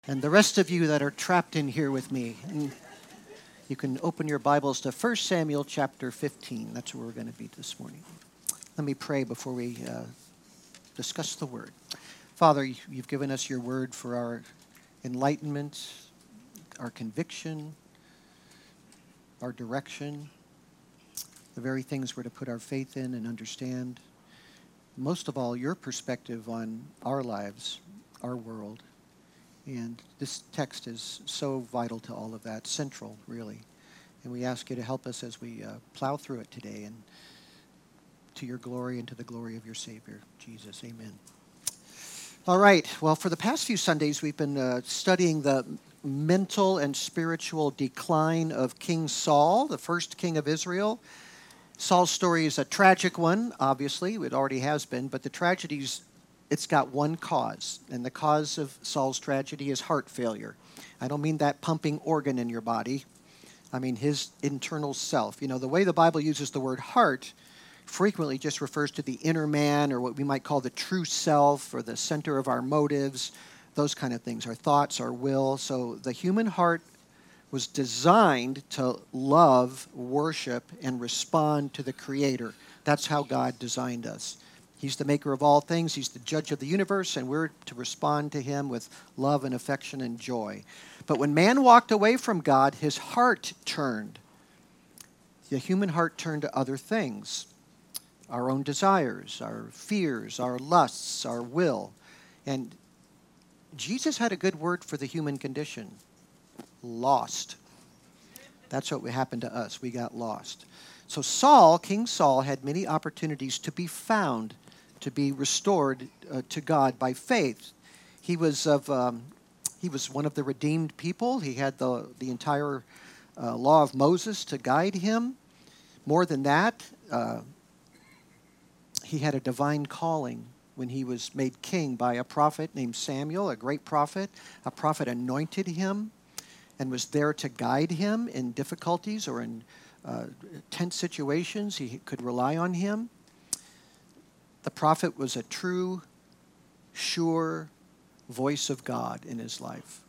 And the rest of you that are trapped in here with me, you can open your Bibles to 1 Samuel chapter 15. That's where we're going to be this morning. Let me pray before we discuss the Word. Father, you've given us your Word for our enlightenment, our conviction, our direction, the very things we're to put our faith in and understand. Most of all, your perspective on our lives, our world. And this text is so vital to all of that, central, really. And we ask you to help us as we plow through it today, and to your glory and to the glory of your Savior, Jesus. Amen. All right. Well, for the past few Sundays, we've been studying the mental and spiritual decline of King Saul, the first king of Israel. Saul's story is a tragic one, obviously. It already has been, but the tragedy's it's got one cause, and the cause of Saul's tragedy is heart failure. I don't mean that pumping organ in your body. I mean his internal self. You know, the way the Bible uses the word heart frequently just refers to the inner man, or what we might call the true self, or the center of our motives, those kind of things, our thoughts, our will. So the human heart was designed to love, worship, and respond to the Creator. That's how God designed us. He's the maker of all things. He's the judge of the universe, and we're to respond to him with love and affection and joy. But when man walked away from God, his heart turned. The human heart turned to other things, our own desires, our fears, our lusts, our will. And Jesus had a good word for the human condition: lost. That's what happened to us. We got lost. So Saul, King Saul, had many opportunities to be found, to be restored to God by faith. He was one of the redeemed people. He had the entire law of Moses to guide him. More than that, he had a divine calling when he was made king by a prophet named Samuel, a great prophet. A prophet anointed him and was there to guide him in difficulties or in tense situations. He could rely on him. The prophet was a true, sure voice of God in his life.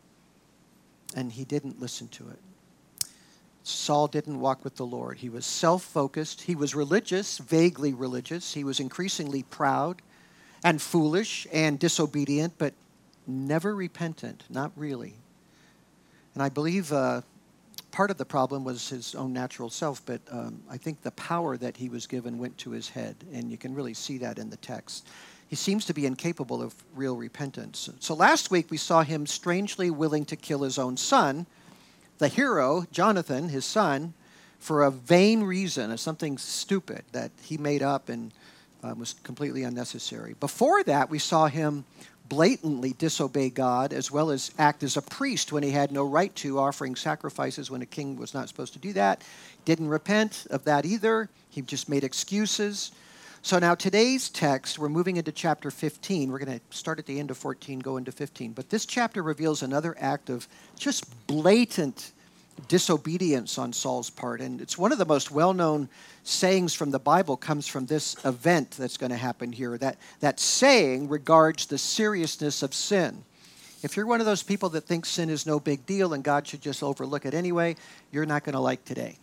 And he didn't listen to it. Saul didn't walk with the Lord. He was self-focused. He was religious, vaguely religious. He was increasingly proud and foolish and disobedient, but never repentant, not really. And I believe part of the problem was his own natural self, but I think the power that he was given went to his head, and you can really see that in the text. He seems to be incapable of real repentance. So last week we saw him strangely willing to kill his own son, the hero, Jonathan, his son, for a vain reason, something stupid that he made up and was completely unnecessary. Before that, we saw him blatantly disobey God, as well as act as a priest when he had no right to, offering sacrifices when a king was not supposed to do that. Didn't repent of that either. He just made excuses. So now today's text, we're moving into chapter 15. We're going to start at the end of 14, go into 15. But this chapter reveals another act of just blatant disobedience on Saul's part. And it's one of the most well-known sayings from the Bible comes from this event that's going to happen here. That saying regards the seriousness of sin. If you're one of those people that thinks sin is no big deal and God should just overlook it anyway, you're not going to like today.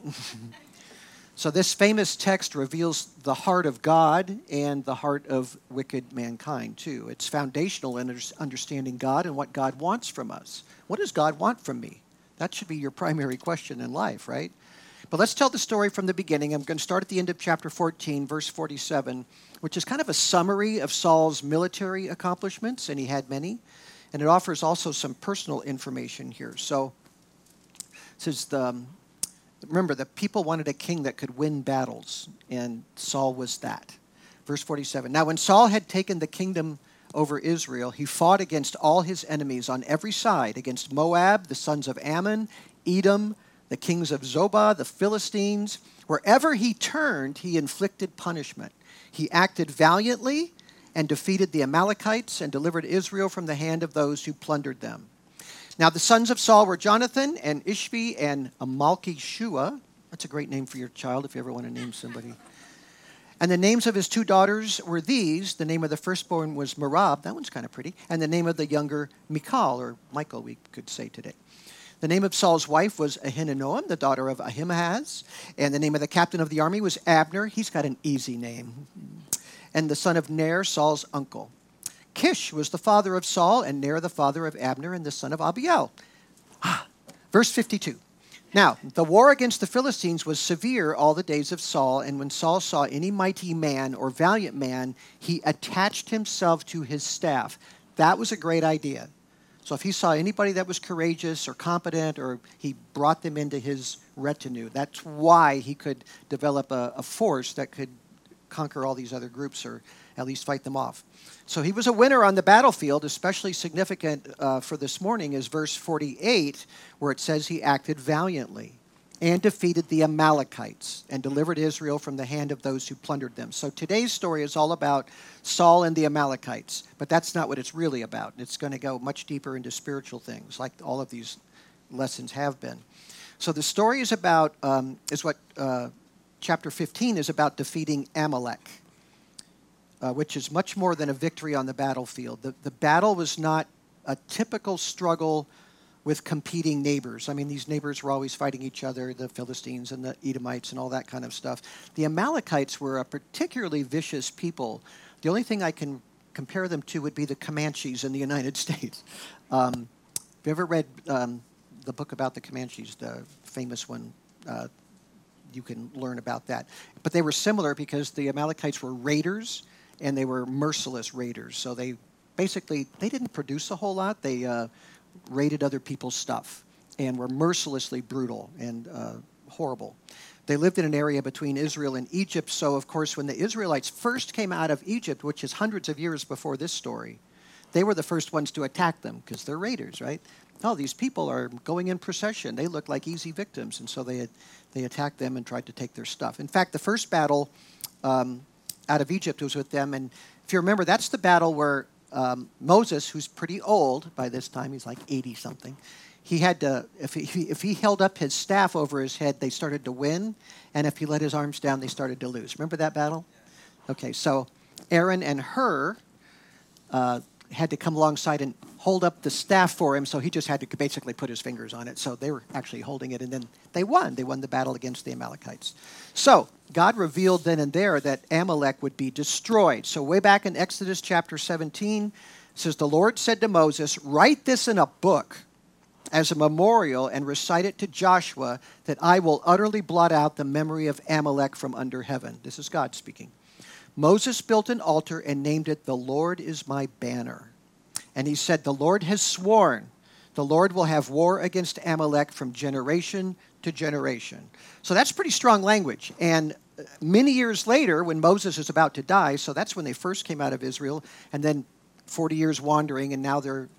So this famous text reveals the heart of God and the heart of wicked mankind too. It's foundational in understanding God and what God wants from us. What does God want from me? That should be your primary question in life, right? But let's tell the story from the beginning. I'm going to start at the end of chapter 14, verse 47, which is kind of a summary of Saul's military accomplishments, and he had many. And it offers also some personal information here. So it says, remember, the people wanted a king that could win battles, and Saul was that. Verse 47, now when Saul had taken the kingdom over Israel, he fought against all his enemies on every side, against Moab, the sons of Ammon, Edom, the kings of Zobah, the Philistines. Wherever he turned, he inflicted punishment. He acted valiantly and defeated the Amalekites and delivered Israel from the hand of those who plundered them. Now the sons of Saul were Jonathan and Ishvi and Amalki-Shua. That's a great name for your child if you ever want to name somebody. And the names of his 2 daughters were these. The name of the firstborn was Merab. That one's kind of pretty. And the name of the younger, Michal, or Michael, we could say today. The name of Saul's wife was Ahinoam, the daughter of Ahimaaz. And the name of the captain of the army was Abner. He's got an easy name. And the son of Ner, Saul's uncle. Kish was the father of Saul, and Ner the father of Abner, and the son of Abiel. Verse 52. Now, the war against the Philistines was severe all the days of Saul, and when Saul saw any mighty man or valiant man, he attached himself to his staff. That was a great idea. So if he saw anybody that was courageous or competent, or he brought them into his retinue, that's why he could develop a force that could conquer all these other groups, or at least fight them off. So he was a winner on the battlefield. Especially significant for this morning is verse 48, where it says he acted valiantly and defeated the Amalekites and delivered Israel from the hand of those who plundered them. So today's story is all about Saul and the Amalekites, but that's not what it's really about. It's going to go much deeper into spiritual things, like all of these lessons have been. So the story is about, chapter 15 is about defeating Amalek. Which is much more than a victory on the battlefield. The battle was not a typical struggle with competing neighbors. I mean, these neighbors were always fighting each other, the Philistines and the Edomites and all that kind of stuff. The Amalekites were a particularly vicious people. The only thing I can compare them to would be the Comanches in the United States. Have you ever read the book about the Comanches, the famous one? You can learn about that. But they were similar because the Amalekites were raiders, and they were merciless raiders. So they didn't produce a whole lot. They raided other people's stuff and were mercilessly brutal and horrible. They lived in an area between Israel and Egypt. So, of course, when the Israelites first came out of Egypt, which is hundreds of years before this story, they were the first ones to attack them because they're raiders, right? Oh, these people are going in procession. They look like easy victims. And so they attacked them and tried to take their stuff. In fact, the first battle out of Egypt was with them. And if you remember, that's the battle where Moses, who's pretty old by this time, he's like 80-something, he had to, if he held up his staff over his head, they started to win. And if he let his arms down, they started to lose. Remember that battle? Okay, so Aaron and Hur had to come alongside and hold up the staff for him, so he just had to basically put his fingers on it. So they were actually holding it, and then they won. They won the battle against the Amalekites. So God revealed then and there that Amalek would be destroyed. So way back in Exodus chapter 17, it says, the Lord said to Moses, write this in a book as a memorial and recite it to Joshua, that I will utterly blot out the memory of Amalek from under heaven. This is God speaking. Moses built an altar and named it, the Lord is my banner. And he said, the Lord has sworn, the Lord will have war against Amalek from generation to generation. So that's pretty strong language. And many years later, when Moses is about to die, so that's when they first came out of Israel, and then 40 years wandering, and now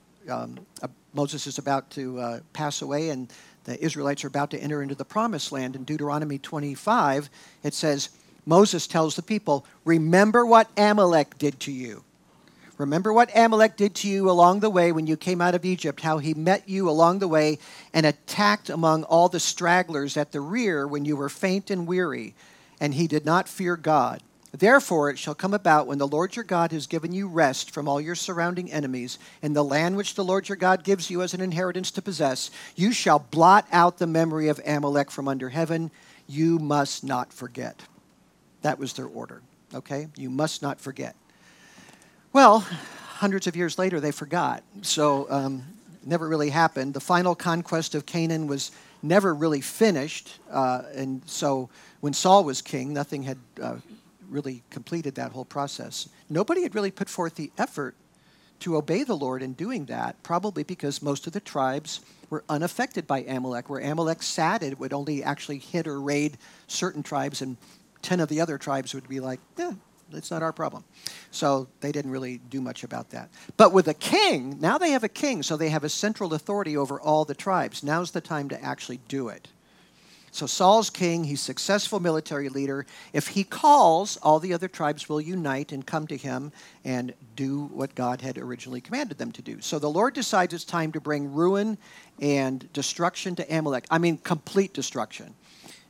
Moses is about to pass away, and the Israelites are about to enter into the promised land. In Deuteronomy 25, it says, Moses tells the people, remember what Amalek did to you. Remember what Amalek did to you along the way when you came out of Egypt, how he met you along the way and attacked among all the stragglers at the rear when you were faint and weary, and he did not fear God. Therefore it shall come about when the Lord your God has given you rest from all your surrounding enemies in the land which the Lord your God gives you as an inheritance to possess, you shall blot out the memory of Amalek from under heaven. You must not forget. That was their order, okay? You must not forget. Well, hundreds of years later, they forgot. So never really happened. The final conquest of Canaan was never really finished. And so when Saul was king, nothing had really completed that whole process. Nobody had really put forth the effort to obey the Lord in doing that, probably because most of the tribes were unaffected by Amalek. Where Amalek sat, it would only actually hit or raid certain tribes, and 10 of the other tribes would be like, it's not our problem. So they didn't really do much about that. But with a king, now they have a king, so they have a central authority over all the tribes. Now's the time to actually do it. So Saul's king, he's a successful military leader. If he calls, all the other tribes will unite and come to him and do what God had originally commanded them to do. So the Lord decides it's time to bring ruin and destruction to Amalek. I mean, complete destruction.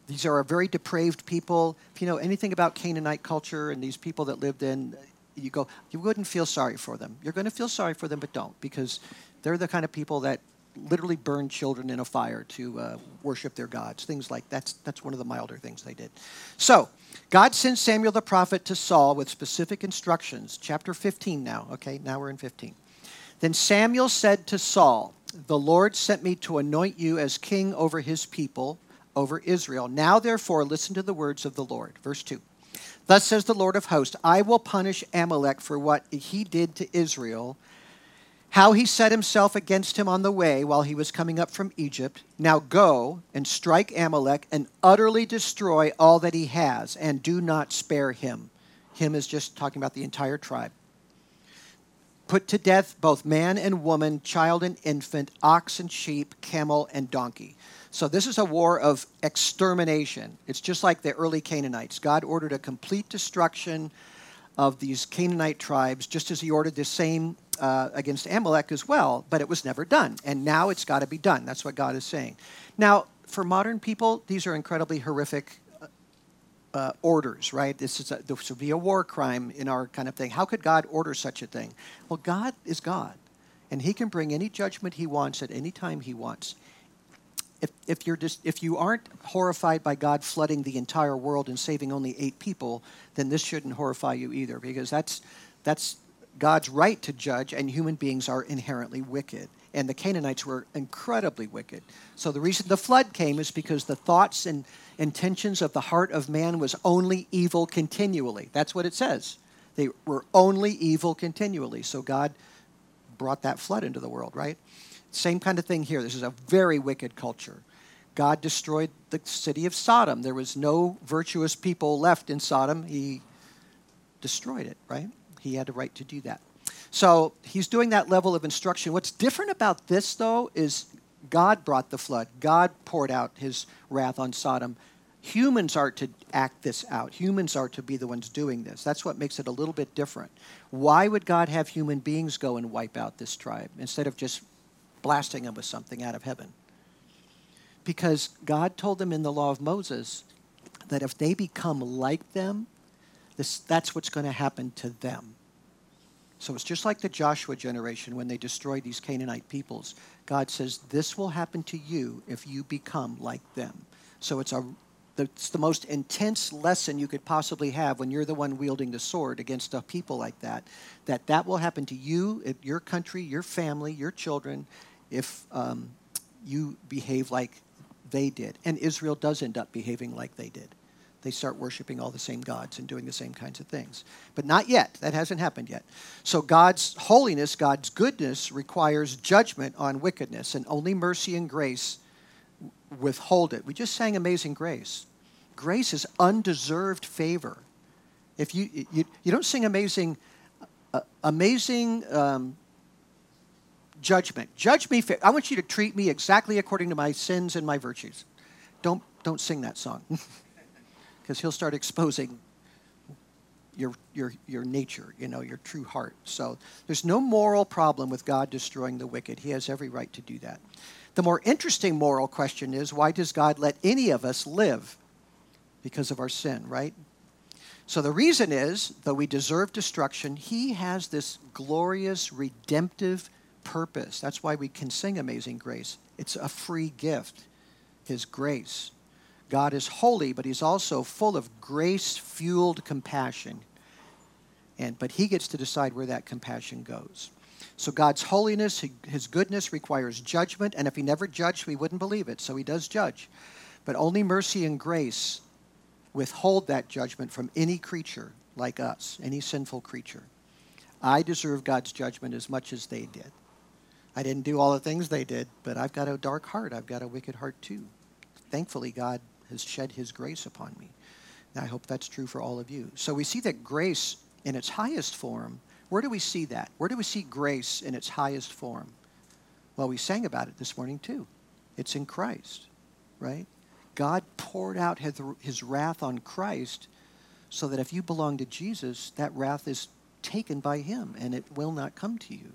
These are a very depraved people. If you know anything about Canaanite culture and these people that lived in, you wouldn't feel sorry for them. You're going to feel sorry for them, but don't, because they're the kind of people that literally burn children in a fire to worship their gods, things like that. That's one of the milder things they did. So God sent Samuel the prophet to Saul with specific instructions. Chapter 15 now. Okay, now we're in 15. Then Samuel said to Saul, "The Lord sent me to anoint you as king over his people, over Israel. Now, therefore, listen to the words of the Lord." Verse 2. "Thus says the Lord of hosts, I will punish Amalek for what he did to Israel, how he set himself against him on the way while he was coming up from Egypt. Now go and strike Amalek and utterly destroy all that he has, and do not spare him." Him is just talking about the entire tribe. "Put to death both man and woman, child and infant, ox and sheep, camel and donkey." So this is a war of extermination. It's just like the early Canaanites. God ordered a complete destruction of these Canaanite tribes, just as he ordered the same against Amalek as well, but it was never done. And now it's got to be done. That's what God is saying. Now, for modern people, these are incredibly horrific orders, right? This would be a war crime in our kind of thing. How could God order such a thing? Well, God is God, and he can bring any judgment he wants at any time he wants. If you aren't horrified by God flooding the entire world and saving only 8 people, then this shouldn't horrify you either, because that's God's right to judge, and human beings are inherently wicked. And the Canaanites were incredibly wicked. So the reason the flood came is because the thoughts and intentions of the heart of man was only evil continually. That's what it says. They were only evil continually. So God brought that flood into the world, right? Same kind of thing here. This is a very wicked culture. God destroyed the city of Sodom. There was no virtuous people left in Sodom. He destroyed it, right? He had the right to do that. So he's doing that level of instruction. What's different about this, though, is God brought the flood. God poured out his wrath on Sodom. Humans are to act this out. Humans are to be the ones doing this. That's what makes it a little bit different. Why would God have human beings go and wipe out this tribe instead of just blasting them with something out of heaven? Because God told them in the law of Moses that if they become like them, that's what's going to happen to them. So it's just like the Joshua generation when they destroyed these Canaanite peoples. God says, this will happen to you if you become like them. So it's the most intense lesson you could possibly have when you're the one wielding the sword against a people like that will happen to you, your country, your family, your children, if you behave like they did. And Israel does end up behaving like they did. They start worshiping all the same gods and doing the same kinds of things. But not yet. That hasn't happened yet. So God's holiness, God's goodness requires judgment on wickedness, and only mercy and grace withhold it. We just sang Amazing Grace. Grace is undeserved favor. If you don't sing amazing judgment. Judge me. I want you to treat me exactly according to my sins and my virtues. Don't sing that song. Because he'll start exposing your nature, your true heart. So there's no moral problem with God destroying the wicked. He has every right to do that. The more interesting moral question is, why does God let any of us live? Because of our sin, right? So the reason is, though we deserve destruction, he has this glorious redemptive purpose. That's why we can sing Amazing Grace. It's a free gift, his grace. God is holy, but he's also full of grace-fueled compassion. But he gets to decide where that compassion goes. So God's holiness, his goodness requires judgment, and if he never judged, we wouldn't believe it. So he does judge. But only mercy and grace withhold that judgment from any creature like us, any sinful creature. I deserve God's judgment as much as they did. I didn't do all the things they did, but I've got a dark heart. I've got a wicked heart too. Thankfully, God has shed his grace upon me. And I hope that's true for all of you. So we see that grace in its highest form, where do we see that? Where do we see grace in its highest form? Well, we sang about it this morning too. It's in Christ, right? God poured out his wrath on Christ so that if you belong to Jesus, that wrath is taken by him and it will not come to you.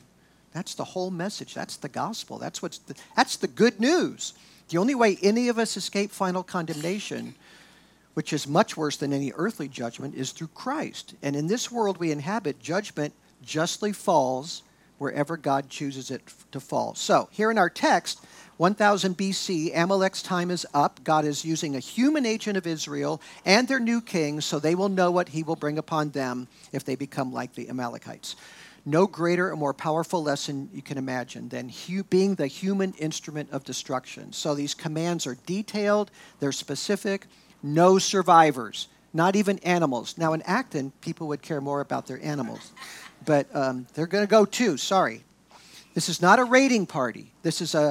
That's the whole message. That's the gospel. That's the good news. The only way any of us escape final condemnation, which is much worse than any earthly judgment, is through Christ. And in this world we inhabit, judgment justly falls wherever God chooses it to fall. So here in our text, 1000 BC, Amalek's time is up. God is using a human agent of Israel and their new king, so they will know what he will bring upon them if they become like the Amalekites. No greater or more powerful lesson you can imagine than being the human instrument of destruction. So these commands are detailed, they're specific, no survivors, not even animals. Now in Acton, people would care more about their animals, but they're going to go too, sorry. This is not a raiding party. This is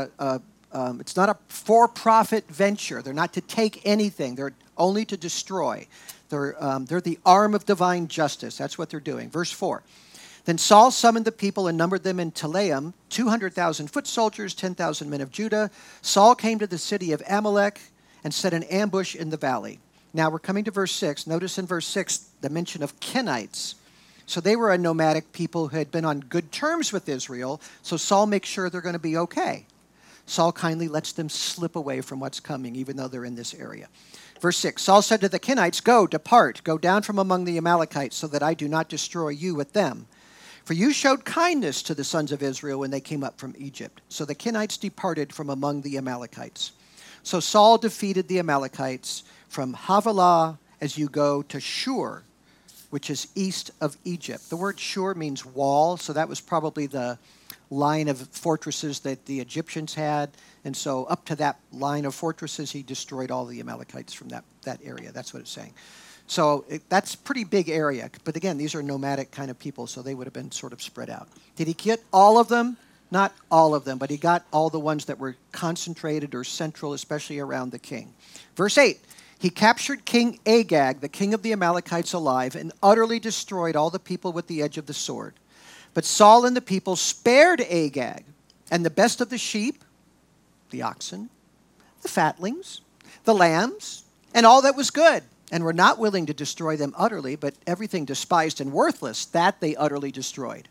it's not a for-profit venture. They're not to take anything. They're only to destroy. They're the arm of divine justice. That's what they're doing. Verse 4. Then Saul summoned the people and numbered them in Telaim, 200,000 foot soldiers, 10,000 men of Judah. Saul came to the city of Amalek and set an ambush in the valley. Now we're coming to verse 6. Notice in verse 6 the mention of Kenites. So they were a nomadic people who had been on good terms with Israel, so Saul makes sure they're going to be okay. Saul kindly lets them slip away from what's coming, even though they're in this area. Verse 6, Saul said to the Kenites, "Go, depart, go down from among the Amalekites, so that I do not destroy you with them. For you showed kindness to the sons of Israel when they came up from Egypt." So the Kenites departed from among the Amalekites. So Saul defeated the Amalekites from Havilah as you go to Shur, which is east of Egypt. The word Shur means wall, so that was probably the line of fortresses that the Egyptians had. And so up to that line of fortresses, he destroyed all the Amalekites from that area. That's what it's saying. So that's a pretty big area. But again, these are nomadic kind of people, so they would have been sort of spread out. Did he get all of them? Not all of them, but he got all the ones that were concentrated or central, especially around the king. Verse 8, he captured King Agag, the king of the Amalekites, alive, and utterly destroyed all the people with the edge of the sword. But Saul and the people spared Agag, and the best of the sheep, the oxen, the fatlings, the lambs, and all that was good, and were not willing to destroy them utterly, but everything despised and worthless, that they utterly destroyed.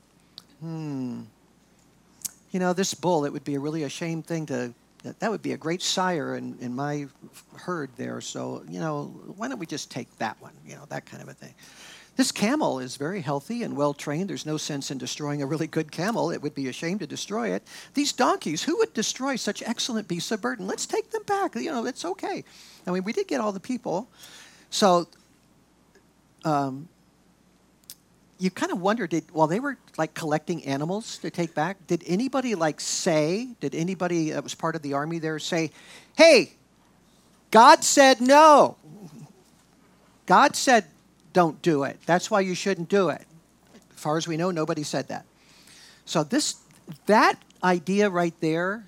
You know, this bull, it would be a really a shame thing that would be a great sire in my herd there. So, you know, why don't we just take that one? You know, that kind of a thing. This camel is very healthy and well-trained. There's no sense in destroying a really good camel. It would be a shame to destroy it. These donkeys, who would destroy such excellent beasts of burden? Let's take them back. You know, it's okay. I mean, we did get all the people. So you kind of wonder, while they were like collecting animals to take back, did anybody that was part of the army there say, "Hey, God said no. God said don't do it. That's why you shouldn't do it." As far as we know, nobody said that. So that idea right there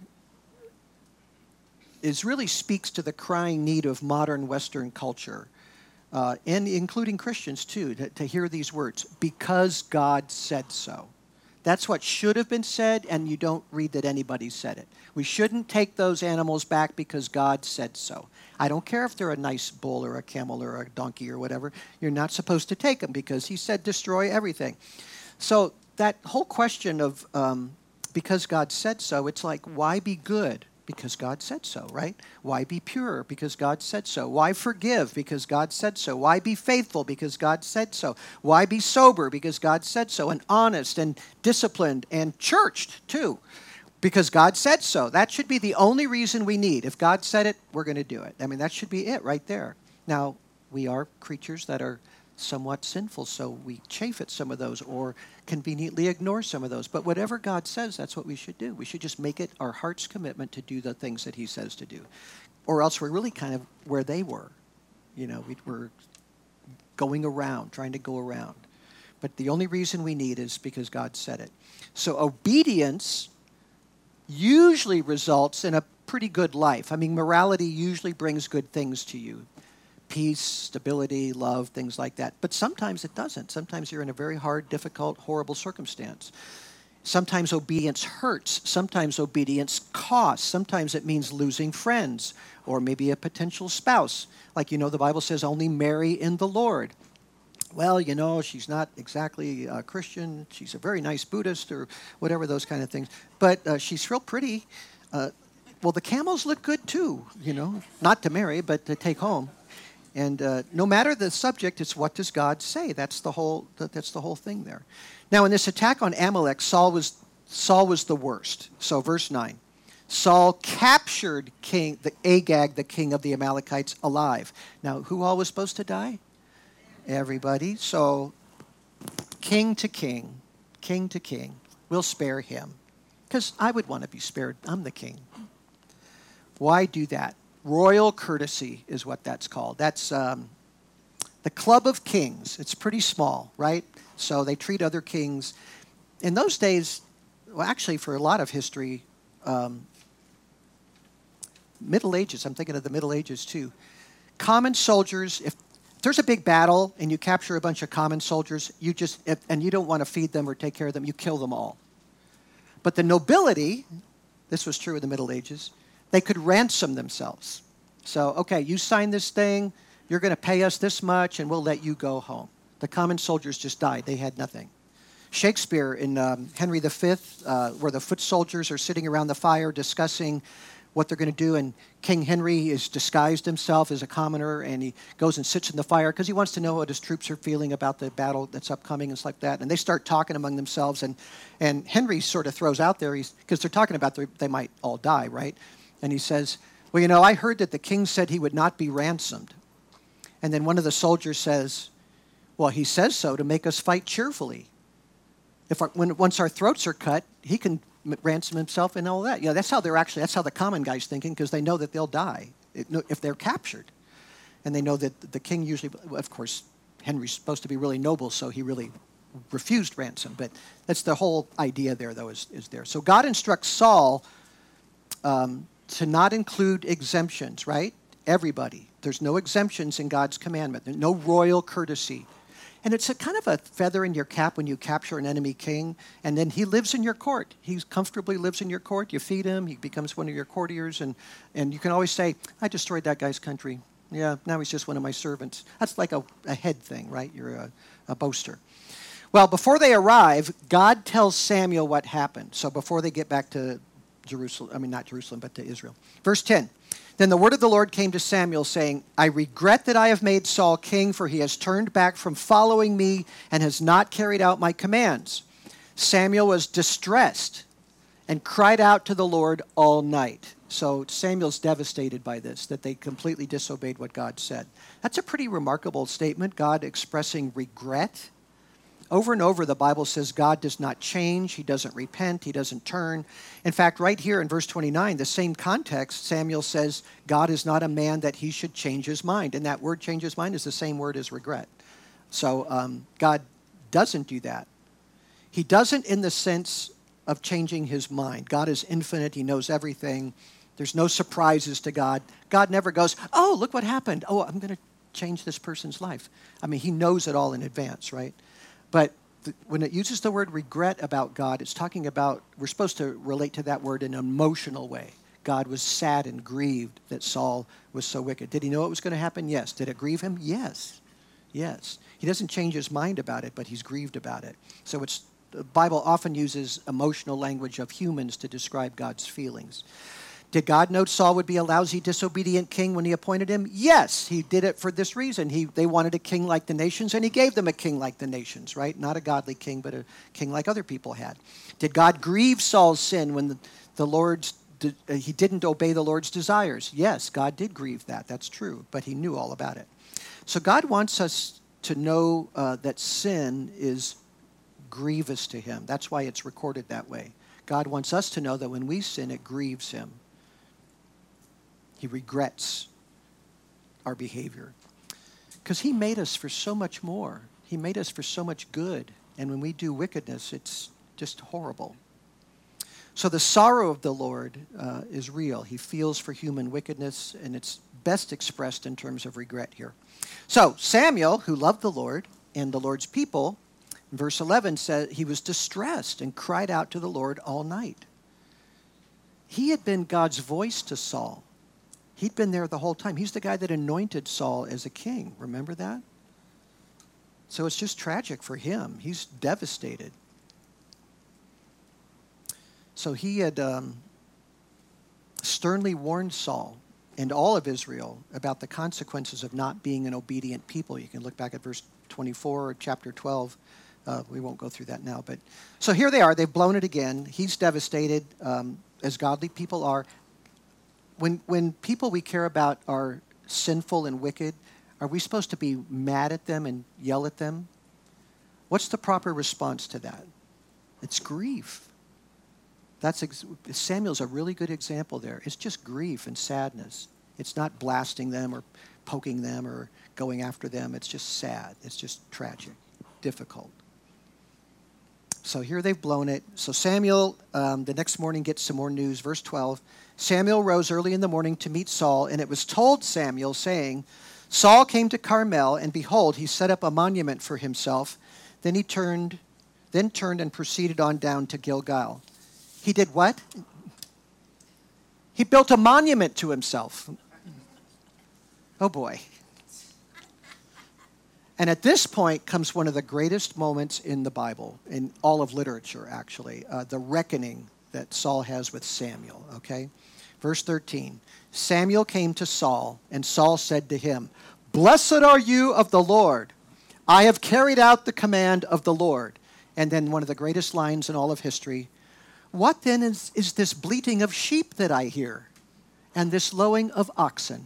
really speaks to the crying need of modern Western culture, and including Christians too, to hear these words, because God said so. That's what should have been said, and you don't read that anybody said it. We shouldn't take those animals back because God said so. I don't care if they're a nice bull or a camel or a donkey or whatever. You're not supposed to take them because he said destroy everything. So that whole question of because God said so, it's like, why be good? Because God said so, right? Why be pure? Because God said so. Why forgive? Because God said so. Why be faithful? Because God said so. Why be sober? Because God said so. And honest and disciplined and churched too. Because God said so. That should be the only reason we need. If God said it, we're going to do it. I mean, that should be it right there. Now, we are creatures that are somewhat sinful, so we chafe at some of those or conveniently ignore some of those. But whatever God says, that's what we should do. We should just make it our heart's commitment to do the things that he says to do. Or else we're really kind of where they were. You know, we're going around, trying to go around. But the only reason we need is because God said it. So obedience usually results in a pretty good life. I mean, morality usually brings good things to you. Peace, stability, love, things like that. But sometimes it doesn't. Sometimes you're in a very hard, difficult, horrible circumstance. Sometimes obedience hurts. Sometimes obedience costs. Sometimes it means losing friends or maybe a potential spouse. Like, you know, the Bible says only marry in the Lord. well, you know, she's not exactly a Christian. She's a very nice Buddhist or whatever, those kind of things. But she's real pretty. Well, the camels look good too, you know, not to marry, but to take home. And no matter the subject, it's what does God say? That's the whole thing there. Now, in this attack on Amalek, Saul was the worst. So, verse 9. Saul captured Agag, the king of the Amalekites, alive. Now, who all was supposed to die? Everybody. So, king to king, we'll spare him. Because I would want to be spared. I'm the king. Why do that? Royal courtesy is what that's called. That's the club of kings. It's pretty small, right? So they treat other kings. In those days, well, actually, for a lot of history, Middle Ages, I'm thinking of the Middle Ages too. Common soldiers, if there's a big battle and you capture a bunch of common soldiers, and you don't want to feed them or take care of them, you kill them all. But the nobility, this was true in the Middle Ages, they could ransom themselves. So, okay, you sign this thing, you're going to pay us this much, and we'll let you go home. The common soldiers just died. They had nothing. Shakespeare in Henry V, where the foot soldiers are sitting around the fire discussing what they're going to do, and King Henry is disguised himself as a commoner, and he goes and sits in the fire because he wants to know what his troops are feeling about the battle that's upcoming and stuff like that. And they start talking among themselves, and Henry sort of throws out there, because they're talking about they might all die, right? And he says, well, you know, I heard that the king said he would not be ransomed. And then one of the soldiers says, well, he says so to make us fight cheerfully. Once our throats are cut, he can ransom himself and all that. You know, that's how the common guy's thinking, because they know that they'll die if they're captured. And they know that the king usually, of course, Henry's supposed to be really noble, so he really refused ransom. But that's the whole idea there, though, is there. So God instructs Saul to not include exemptions, right? Everybody. There's no exemptions in God's commandment. There's no royal courtesy. And it's a kind of a feather in your cap when you capture an enemy king, and then he lives in your court. He comfortably lives in your court. You feed him. He becomes one of your courtiers, and you can always say, I destroyed that guy's country. Yeah, now he's just one of my servants. That's like a head thing, right? You're a boaster. Well, before they arrive, God tells Samuel what happened. So before they get back to not Jerusalem, but to Israel. Verse 10. Then the word of the Lord came to Samuel, saying, I regret that I have made Saul king, for he has turned back from following me and has not carried out my commands. Samuel was distressed and cried out to the Lord all night. So Samuel's devastated by this, that they completely disobeyed what God said. That's a pretty remarkable statement, God expressing regret. Over and over, the Bible says God does not change. He doesn't repent. He doesn't turn. In fact, right here in verse 29, the same context, Samuel says, God is not a man that he should change his mind. And that word change his mind is the same word as regret. So God doesn't do that. He doesn't in the sense of changing his mind. God is infinite. He knows everything. There's no surprises to God. God never goes, oh, look what happened. Oh, I'm going to change this person's life. I mean, he knows it all in advance, right? But when it uses the word regret about God, it's talking about, we're supposed to relate to that word in an emotional way. God was sad and grieved that Saul was so wicked. Did he know it was going to happen? Yes. Did it grieve him? Yes. Yes. He doesn't change his mind about it, but he's grieved about it. So the Bible often uses emotional language of humans to describe God's feelings. Did God know Saul would be a lousy, disobedient king when he appointed him? Yes, he did it for this reason. They wanted a king like the nations, and he gave them a king like the nations, right? Not a godly king, but a king like other people had. Did God grieve Saul's sin when he didn't obey the Lord's desires? Yes, God did grieve that. That's true, but he knew all about it. So God wants us to know that sin is grievous to him. That's why it's recorded that way. God wants us to know that when we sin, it grieves him. He regrets our behavior. Because he made us for so much more. He made us for so much good. And when we do wickedness, it's just horrible. So the sorrow of the Lord is real. He feels for human wickedness, and it's best expressed in terms of regret here. So Samuel, who loved the Lord and the Lord's people, in verse 11 says he was distressed and cried out to the Lord all night. He had been God's voice to Saul. He'd been there the whole time. He's the guy that anointed Saul as a king. Remember that? So it's just tragic for him. He's devastated. So he had sternly warned Saul and all of Israel about the consequences of not being an obedient people. You can look back at verse 24, chapter 12. We won't go through that now. But so here they are. They've blown it again. He's devastated, as godly people are. When people we care about are sinful and wicked, are we supposed to be mad at them and yell at them? What's the proper response to that? It's grief. Samuel's a really good example there. It's just grief and sadness. It's not blasting them or poking them or going after them. It's just sad. It's just tragic, difficult. So here they've blown it. So Samuel, the next morning, gets some more news. Verse 12, Samuel rose early in the morning to meet Saul, and it was told Samuel, saying, Saul came to Carmel, and behold, he set up a monument for himself. Then he turned and proceeded on down to Gilgal. He did what? He built a monument to himself. Oh boy. And at this point comes one of the greatest moments in the Bible, in all of literature actually, the reckoning that Saul has with Samuel, okay? Verse 13, Samuel came to Saul, and Saul said to him, Blessed are you of the Lord. I have carried out the command of the Lord. And then one of the greatest lines in all of history, what then is this bleating of sheep that I hear, and this lowing of oxen?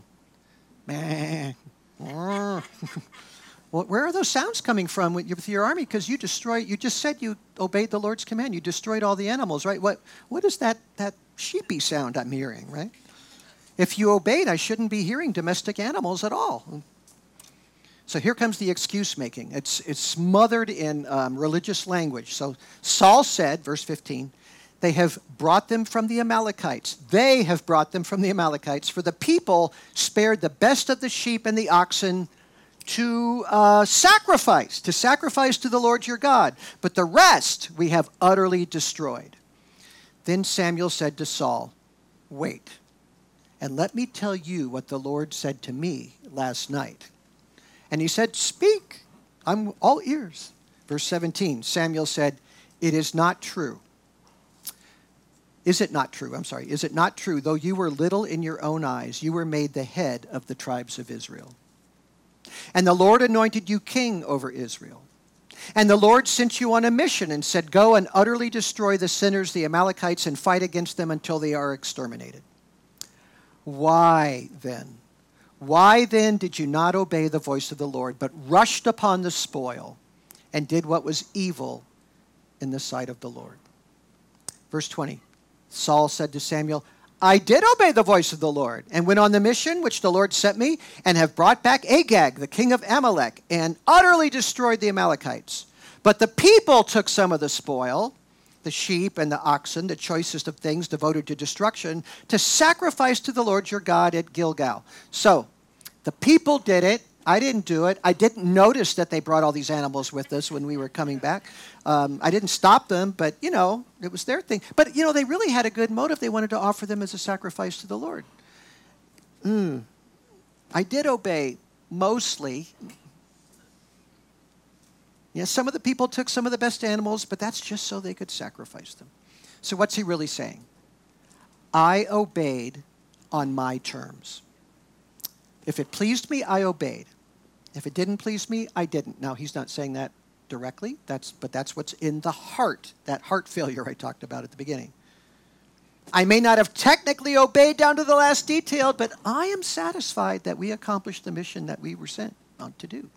Well, where are those sounds coming from with your army? Because you just said you obeyed the Lord's command. You destroyed all the animals, right? What is that sheepy sound I'm hearing, right? If you obeyed, I shouldn't be hearing domestic animals at all. So here comes the excuse making. It's smothered in religious language. So Saul said, verse 15, they have brought them from the Amalekites. They have brought them from the Amalekites, for the people spared the best of the sheep and the oxen to sacrifice to the Lord your God. But the rest we have utterly destroyed. Then Samuel said to Saul, Wait, and let me tell you what the Lord said to me last night. And he said, Speak, I'm all ears. Verse 17, Samuel said, It is not true. Is it not true? Is it not true, though you were little in your own eyes, you were made the head of the tribes of Israel? And the Lord anointed you king over Israel. And the Lord sent you on a mission and said, Go and utterly destroy the sinners, the Amalekites, and fight against them until they are exterminated. Why then? Why then did you not obey the voice of the Lord, but rushed upon the spoil and did what was evil in the sight of the Lord? Verse 20, Saul said to Samuel, I did obey the voice of the Lord and went on the mission which the Lord sent me and have brought back Agag, the king of Amalek, and utterly destroyed the Amalekites. But the people took some of the spoil, the sheep and the oxen, the choicest of things devoted to destruction, to sacrifice to the Lord your God at Gilgal. So the people did it. I didn't do it. I didn't notice that they brought all these animals with us when we were coming back. I didn't stop them, but, it was their thing. But, they really had a good motive. They wanted to offer them as a sacrifice to the Lord. I did obey, mostly. Yeah, some of the people took some of the best animals, but that's just so they could sacrifice them. So what's he really saying? I obeyed on my terms. If it pleased me, I obeyed. If it didn't please me, I didn't. Now, he's not saying that directly, but that's what's in the heart, that heart failure I talked about at the beginning. I may not have technically obeyed down to the last detail, but I am satisfied that we accomplished the mission that we were sent out to do.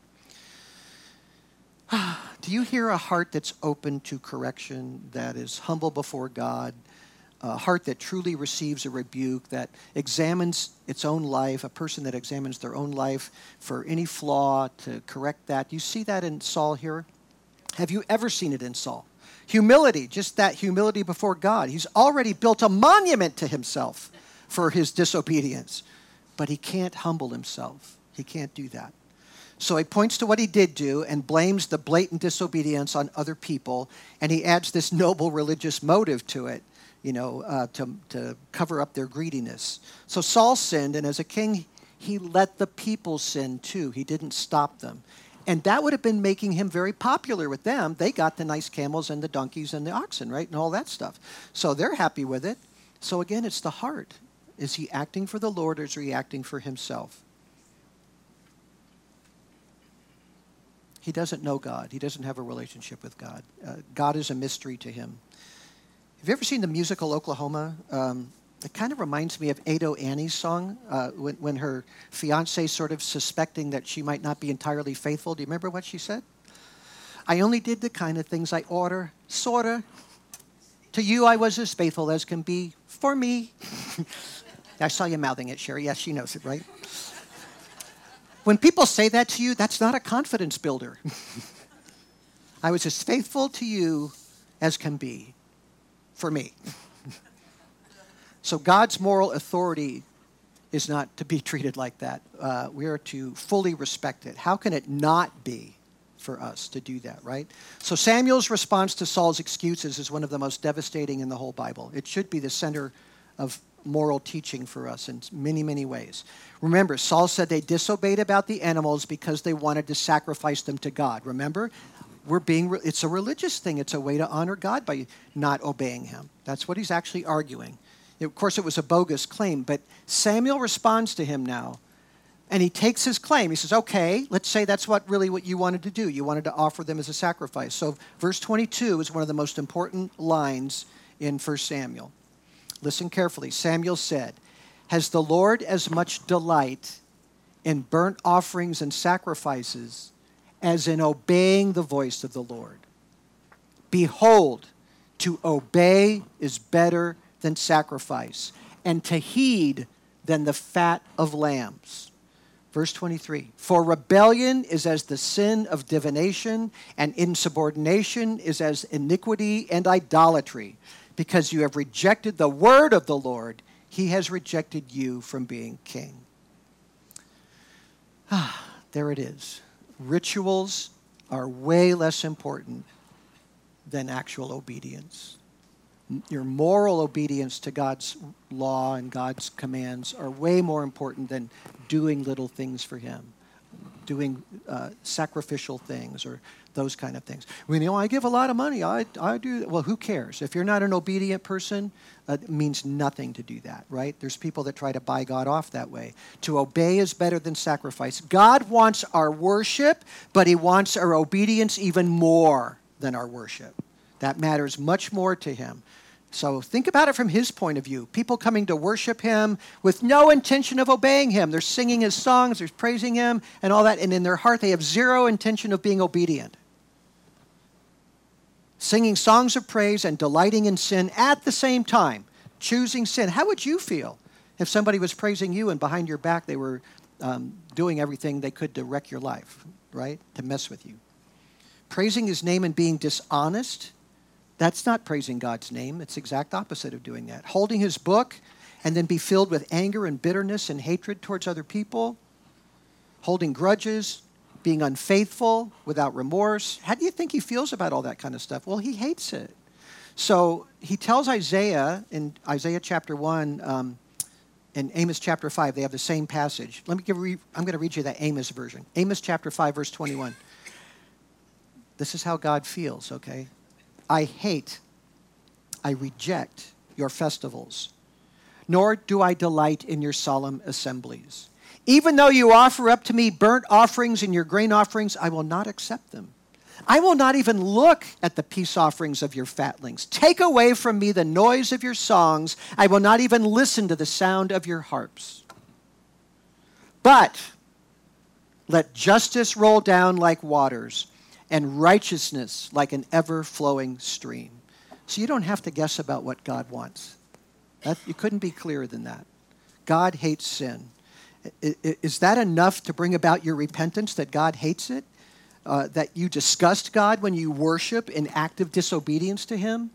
Do you hear a heart that's open to correction, that is humble before God, a heart that truly receives a rebuke, that examines its own life, a person that examines their own life for any flaw to correct that? You see that in Saul here? Have you ever seen it in Saul? Humility, just that humility before God. He's already built a monument to himself for his disobedience, but he can't humble himself. He can't do that. So he points to what he did do and blames the blatant disobedience on other people, and he adds this noble religious motive to it, to cover up their greediness. So Saul sinned, and as a king, he let the people sin too. He didn't stop them. And that would have been making him very popular with them. They got the nice camels and the donkeys and the oxen, right? And all that stuff. So they're happy with it. So again, it's the heart. Is he acting for the Lord or is he acting for himself? He doesn't know God. He doesn't have a relationship with God. God is a mystery to him. Have you ever seen the musical Oklahoma? It kind of reminds me of Ado Annie's song when her fiancé sort of suspecting that she might not be entirely faithful. Do you remember what she said? I only did the kind of things I order, sorta. To you I was as faithful as can be for me. I saw you mouthing it, Sherry. Yes, she knows it, right? When people say that to you, that's not a confidence builder. I was as faithful to you as can be for me. So God's moral authority is not to be treated like that. We are to fully respect it. How can it not be for us to do that, right? So Samuel's response to Saul's excuses is one of the most devastating in the whole Bible. It should be the center of moral teaching for us in many, many ways. Remember, Saul said they disobeyed about the animals because they wanted to sacrifice them to God. Remember? It's a religious thing. It's a way to honor God by not obeying him. That's what he's actually arguing. Of course, it was a bogus claim, but Samuel responds to him now, and he takes his claim. He says, okay, let's say that's what you wanted to do. You wanted to offer them as a sacrifice. So verse 22 is one of the most important lines in 1 Samuel. Listen carefully. Samuel said, has the Lord as much delight in burnt offerings and sacrifices as in obeying the voice of the Lord? Behold, to obey is better than sacrifice, and to heed than the fat of lambs. Verse 23, for rebellion is as the sin of divination, and insubordination is as iniquity and idolatry. Because you have rejected the word of the Lord, he has rejected you from being king. There it is. Rituals are way less important than actual obedience. Your moral obedience to God's law and God's commands are way more important than doing little things for him, doing sacrificial things or those kind of things. I give a lot of money. I do. Well, who cares? If you're not an obedient person, it means nothing to do that, right? There's people that try to buy God off that way. To obey is better than sacrifice. God wants our worship, but he wants our obedience even more than our worship. That matters much more to him. So think about it from his point of view. People coming to worship him with no intention of obeying him. They're singing his songs, they're praising him and all that, and in their heart they have zero intention of being obedient. Singing songs of praise and delighting in sin at the same time, choosing sin. How would you feel if somebody was praising you and behind your back they were doing everything they could to wreck your life, right? To mess with you. Praising his name and being dishonest, that's not praising God's name. It's the exact opposite of doing that. Holding his book and then be filled with anger and bitterness and hatred towards other people. Holding grudges, being unfaithful without remorse. How do you think he feels about all that kind of stuff? Well, he hates it. So he tells Isaiah in Isaiah chapter 1 and Amos chapter 5, they have the same passage. I'm going to read you that Amos version. Amos chapter 5, verse 21. This is how God feels, okay? I reject your festivals, nor do I delight in your solemn assemblies. Even though you offer up to me burnt offerings and your grain offerings, I will not accept them. I will not even look at the peace offerings of your fatlings. Take away from me the noise of your songs. I will not even listen to the sound of your harps. But let justice roll down like waters, and righteousness like an ever-flowing stream. So you don't have to guess about what God wants. You couldn't be clearer than that. God hates sin. Is that enough to bring about your repentance, that God hates it? That you disgust God when you worship in active disobedience to him?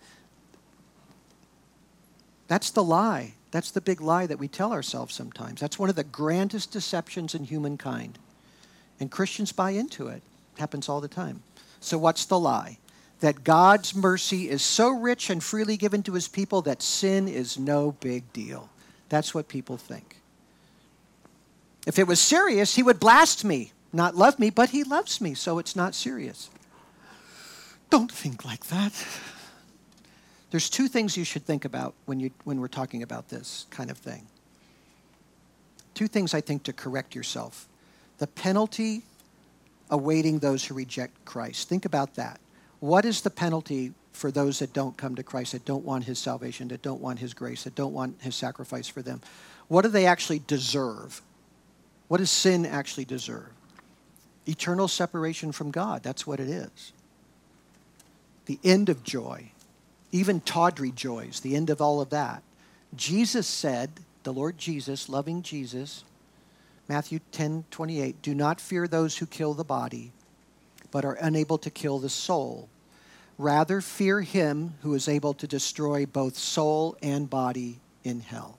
That's the lie. That's the big lie that we tell ourselves sometimes. That's one of the grandest deceptions in humankind. And Christians buy into it. It happens all the time. So what's the lie? That God's mercy is so rich and freely given to his people that sin is no big deal. That's what people think. If it was serious, he would blast me. not love me, but he loves me, so it's not serious. Don't think like that. There's two things you should think about when we're talking about this kind of thing. Two things, I think, to correct yourself. The penalty awaiting those who reject Christ. Think about that. What is the penalty for those that don't come to Christ, that don't want his salvation, that don't want his grace, that don't want his sacrifice for them? What do they actually deserve? What does sin actually deserve? Eternal separation from God. That's what it is. The end of joy. Even tawdry joys, the end of all of that. Jesus said, the Lord Jesus, loving Jesus, Matthew 10:28, do not fear those who kill the body, but are unable to kill the soul. Rather fear him who is able to destroy both soul and body in hell.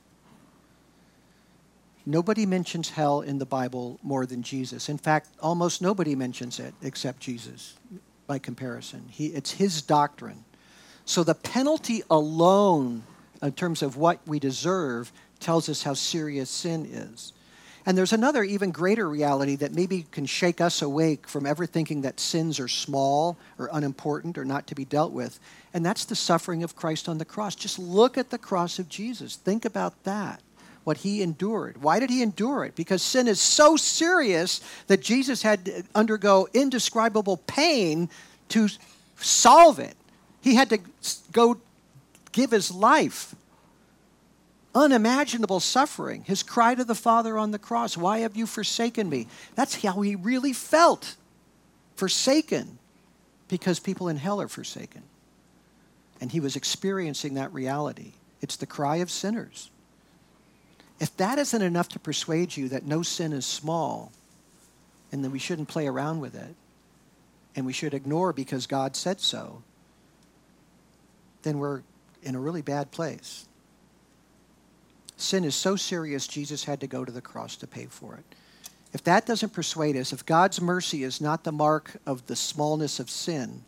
Nobody mentions hell in the Bible more than Jesus. In fact, almost nobody mentions it except Jesus by comparison. It's his doctrine. So the penalty alone, in terms of what we deserve, tells us how serious sin is. And there's another even greater reality that maybe can shake us awake from ever thinking that sins are small or unimportant or not to be dealt with. And that's the suffering of Christ on the cross. Just look at the cross of Jesus. Think about that, what he endured. Why did he endure it? Because sin is so serious that Jesus had to undergo indescribable pain to solve it. He had to go give his life. Unimaginable suffering. His cry to the Father on the cross, why have you forsaken me? That's how he really felt. Forsaken. Because people in hell are forsaken. And he was experiencing that reality. It's the cry of sinners. If that isn't enough to persuade you that no sin is small, and that we shouldn't play around with it, and we should ignore because God said so, then we're in a really bad place. Sin is so serious, Jesus had to go to the cross to pay for it. If that doesn't persuade us, if God's mercy is not the mark of the smallness of sin,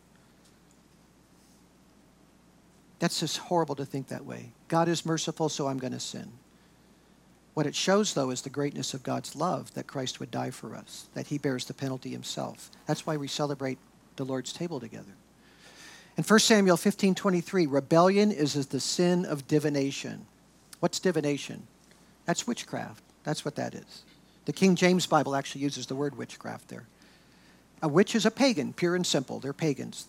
that's just horrible to think that way. God is merciful, so I'm going to sin. What it shows, though, is the greatness of God's love, that Christ would die for us, that he bears the penalty himself. That's why we celebrate the Lord's table together. In 1 Samuel 15:23, rebellion is as the sin of divination. What's divination? That's witchcraft. That's what that is. The King James Bible actually uses the word witchcraft there. A witch is a pagan, pure and simple. They're pagans.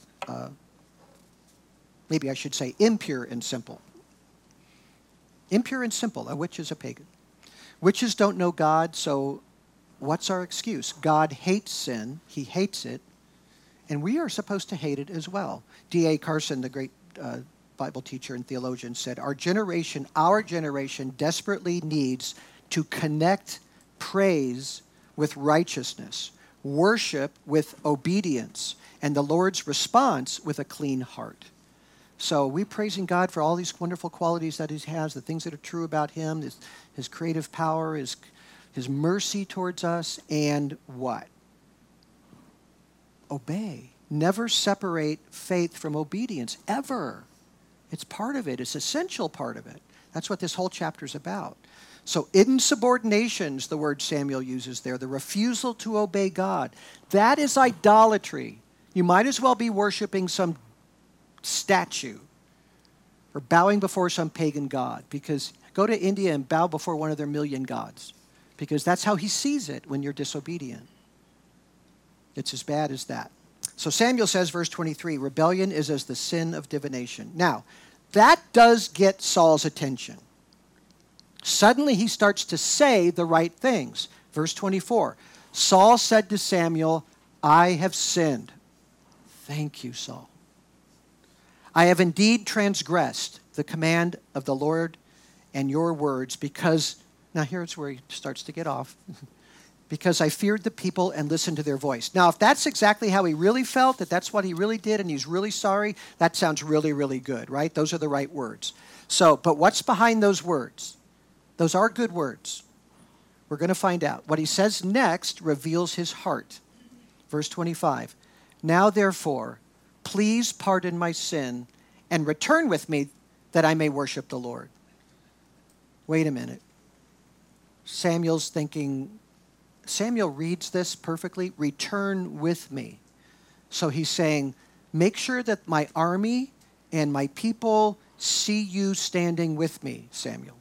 Maybe I should say impure and simple. Impure and simple. A witch is a pagan. Witches don't know God, so what's our excuse? God hates sin. He hates it. And we are supposed to hate it as well. D.A. Carson, the great Bible teacher and theologian, said, our generation desperately needs to connect praise with righteousness, worship with obedience, and the Lord's response with a clean heart. So we're praising God for all these wonderful qualities that he has, the things that are true about him, his creative power, his mercy towards us, and what? Obey. Never separate faith from obedience, ever. It's part of it. It's an essential part of it. That's what this whole chapter is about. So insubordination is the word Samuel uses there, the refusal to obey God. That is idolatry. You might as well be worshiping some statue or bowing before some pagan god, because go to India and bow before one of their million gods, because that's how he sees it when you're disobedient. It's as bad as that. So Samuel says, verse 23, rebellion is as the sin of divination. Now, that does get Saul's attention. Suddenly he starts to say the right things. Verse 24, Saul said to Samuel, I have sinned. Thank you, Saul. I have indeed transgressed the command of the Lord and your words because, now here's where he starts to get off, because I feared the people and listened to their voice. Now, if that's exactly how he really felt, that that's what he really did and he's really sorry, that sounds really, really good, right? Those are the right words. So, but what's behind those words? Those are good words. We're going to find out. What he says next reveals his heart. Verse 25, now therefore, please pardon my sin and return with me that I may worship the Lord. Wait a minute. Samuel's thinking, Samuel reads this perfectly, return with me. So he's saying, make sure that my army and my people see you standing with me, Samuel.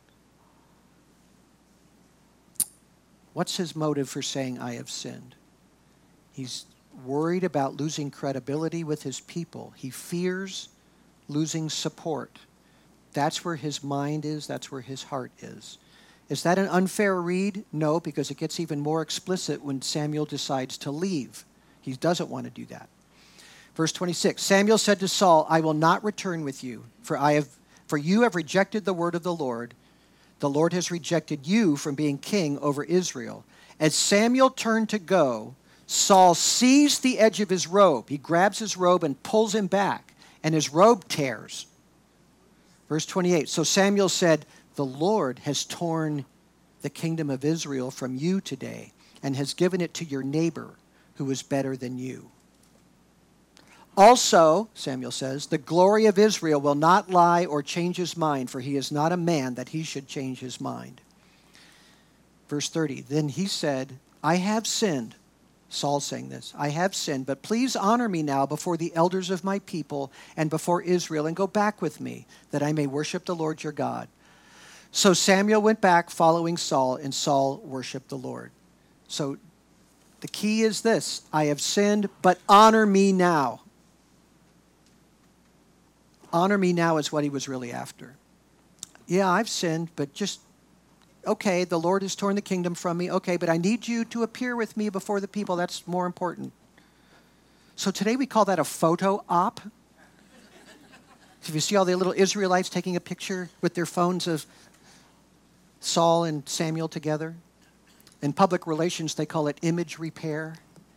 What's his motive for saying, I have sinned? He's worried about losing credibility with his people. He fears losing support. That's where his mind is. That's where his heart is. Is that an unfair read? No, because it gets even more explicit when Samuel decides to leave. He doesn't want to do that. Verse 26, Samuel said to Saul, I will not return with you, for you have rejected the word of the Lord. The Lord has rejected you from being king over Israel. As Samuel turned to go, Saul seized the edge of his robe. He grabs his robe and pulls him back, and his robe tears. Verse 28, so Samuel said, the Lord has torn the kingdom of Israel from you today and has given it to your neighbor who is better than you. Also, Samuel says, the glory of Israel will not lie or change his mind, for he is not a man that he should change his mind. Verse 30, then he said, I have sinned. Saul saying this, I have sinned, but please honor me now before the elders of my people and before Israel, and go back with me, that I may worship the Lord your God. So Samuel went back following Saul, and Saul worshiped the Lord. So the key is this, I have sinned, but honor me now. Honor me now is what he was really after. Yeah, I've sinned, but just, okay, the Lord has torn the kingdom from me. Okay, but I need you to appear with me before the people. That's more important. So today we call that a photo op. If you see all the little Israelites taking a picture with their phones of Saul and Samuel together. In public relations, they call it image repair.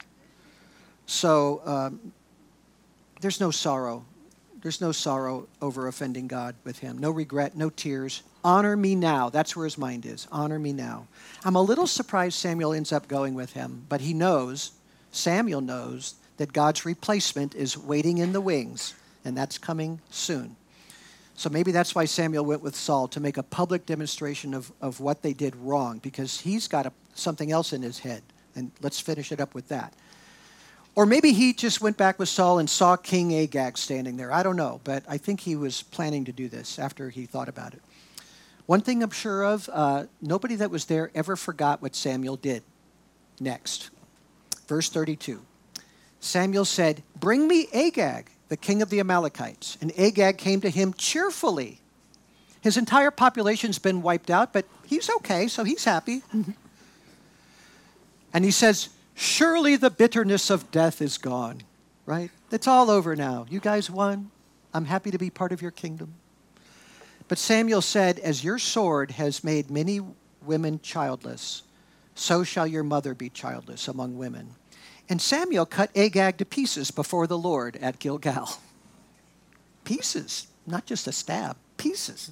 So there's no sorrow. There's no sorrow over offending God with him. No regret, no tears. Honor me now. That's where his mind is. Honor me now. I'm a little surprised Samuel ends up going with him, but Samuel knows that God's replacement is waiting in the wings, and that's coming soon. So maybe that's why Samuel went with Saul, to make a public demonstration of what they did wrong, because he's got something else in his head. And let's finish it up with that. Or maybe he just went back with Saul and saw King Agag standing there. I don't know, but I think he was planning to do this after he thought about it. One thing I'm sure of, nobody that was there ever forgot what Samuel did. Next, verse 32. Samuel said, bring me Agag, the king of the Amalekites. And Agag came to him cheerfully. His entire population's been wiped out, but he's okay, so he's happy. And he says, surely the bitterness of death is gone, right? It's all over now. You guys won. I'm happy to be part of your kingdom. But Samuel said, as your sword has made many women childless, so shall your mother be childless among women. And Samuel cut Agag to pieces before the Lord at Gilgal. Pieces, not just a stab, pieces.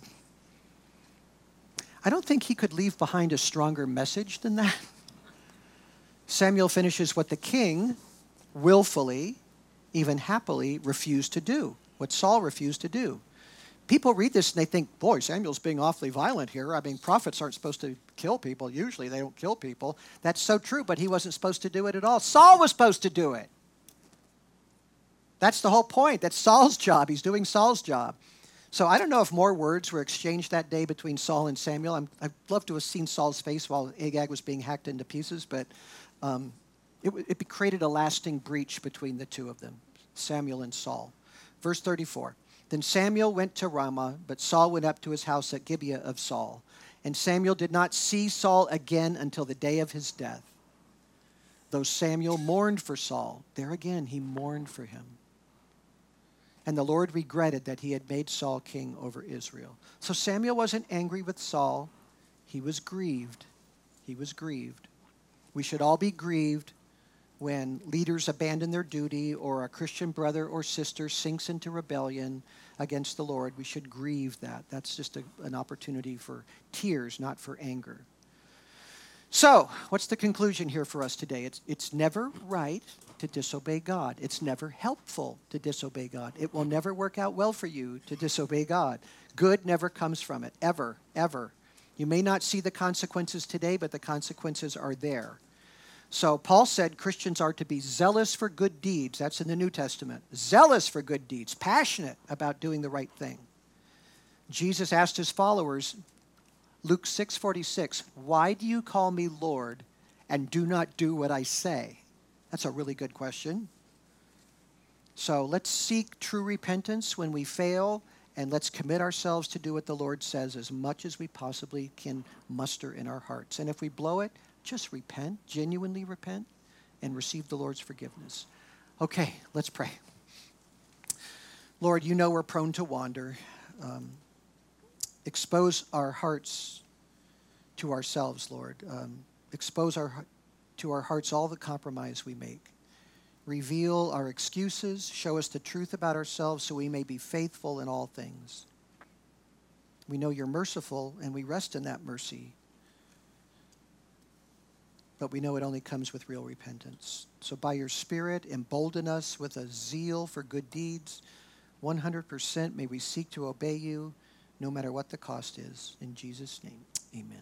I don't think he could leave behind a stronger message than that. Samuel finishes what the king willfully, even happily, refused to do, what Saul refused to do. People read this and they think, boy, Samuel's being awfully violent here. I mean, prophets aren't supposed to kill people. Usually they don't kill people. That's so true, but he wasn't supposed to do it at all. Saul was supposed to do it. That's the whole point. That's Saul's job. He's doing Saul's job. So I don't know if more words were exchanged that day between Saul and Samuel. I'd love to have seen Saul's face while Agag was being hacked into pieces, but it created a lasting breach between the two of them, Samuel and Saul. Verse 34, then Samuel went to Ramah, but Saul went up to his house at Gibeah of Saul. And Samuel did not see Saul again until the day of his death. Though Samuel mourned for Saul, there again he mourned for him. And the Lord regretted that he had made Saul king over Israel. So Samuel wasn't angry with Saul. He was grieved. He was grieved. We should all be grieved when leaders abandon their duty or a Christian brother or sister sinks into rebellion against the Lord. We should grieve that. That's just an opportunity for tears, not for anger. So, what's the conclusion here for us today? It's never right to disobey God. It's never helpful to disobey God. It will never work out well for you to disobey God. Good never comes from it, ever, ever. You may not see the consequences today, but the consequences are there. So Paul said Christians are to be zealous for good deeds. That's in the New Testament. Zealous for good deeds, passionate about doing the right thing. Jesus asked his followers, Luke 6:46, why do you call me Lord and do not do what I say? That's a really good question. So let's seek true repentance when we fail, and let's commit ourselves to do what the Lord says as much as we possibly can muster in our hearts. And if we blow it, just repent, genuinely repent, and receive the Lord's forgiveness. Okay, let's pray. Lord, you know we're prone to wander. Expose our hearts to ourselves, Lord. Expose to our hearts all the compromise we make. Reveal our excuses. Show us the truth about ourselves so we may be faithful in all things. We know you're merciful, and we rest in that mercy. But we know it only comes with real repentance. So by your Spirit, embolden us with a zeal for good deeds. 100% may we seek to obey you, no matter what the cost is. In Jesus' name, amen.